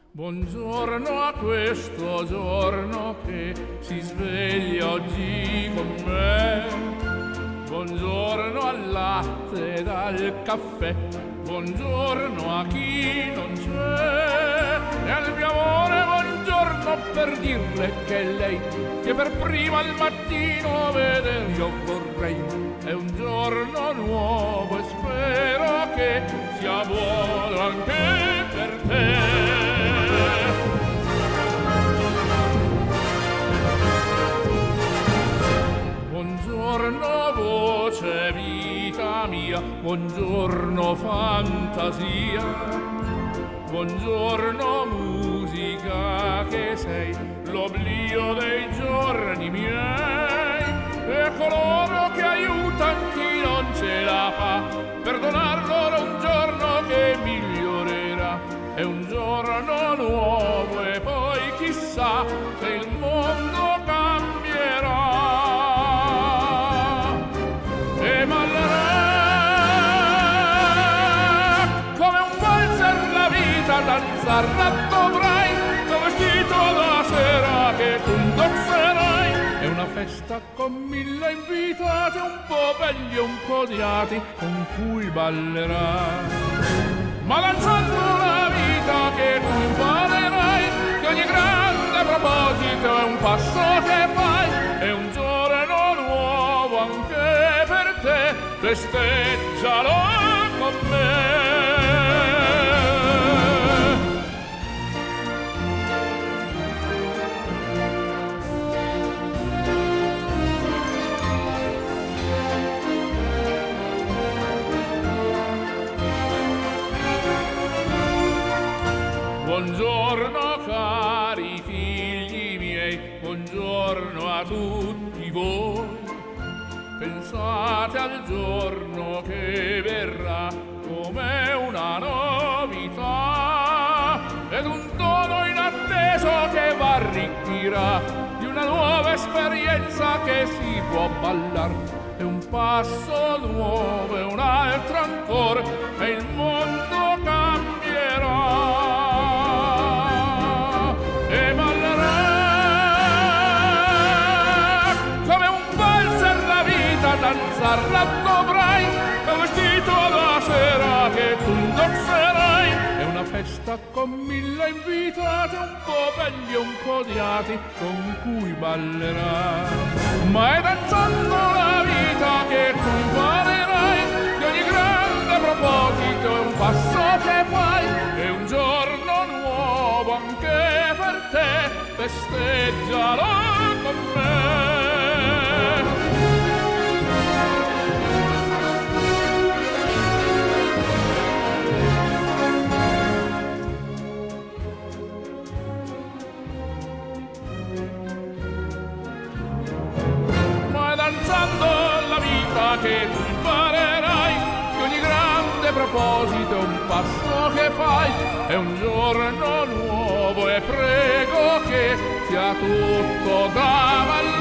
Buongiorno a questo giorno che si sveglia oggi con me. Buongiorno al latte ed al caffè. Buongiorno a chi non c'è. E al mio amore buongiorno per dirle che è lei che per prima al mattino veder io vorrei. È un giorno nuovo e spero che sia buono anche per te. Buongiorno voce vita mia, buongiorno fantasia, buongiorno musica che sei l'oblio dei giorni miei e coloro che aiutan chi non ce la fa per donar loro un giorno che migliorerà. È un giorno nuovo e poi chissà se il mondo cambierà. E ballerà come un valzer la vita, danzarla dovrai, tuo vestito da sera che tu indosserai. È una festa con 1000 invitati, un po' belli e un po' odiati, con cui ballerai. Ma danzando la vita che tu imparerai, che ogni grande proposito è un passo che fai. È un giorno nuovo anche per te, festeggialo con me. Buongiorno cari figli miei, buongiorno a tutti voi. Pensate al giorno che verrà come una novità ed un dono inatteso che v'arricchirà di una nuova esperienza che si può ballar. È un passo nuovo e un altro ancora e il mondo cambierà. E ballerà come un valzer la vita, danzarla dovrai, è un vestito da sera che tu indosserai. È una festa con 1000 invitati, un po' belli e un po' odiati, con cui ballerai. Ma è danzando la vita che tu imparerai, che ogni grande proposito è un passo che fai. È un giorno nuovo anche per te, festeggialo con me. Ma è danzando la vita che tu imparerai, che ogni grande proposito è un passo che fai. È un giorno nuovo e prego che sia tutto da ballare.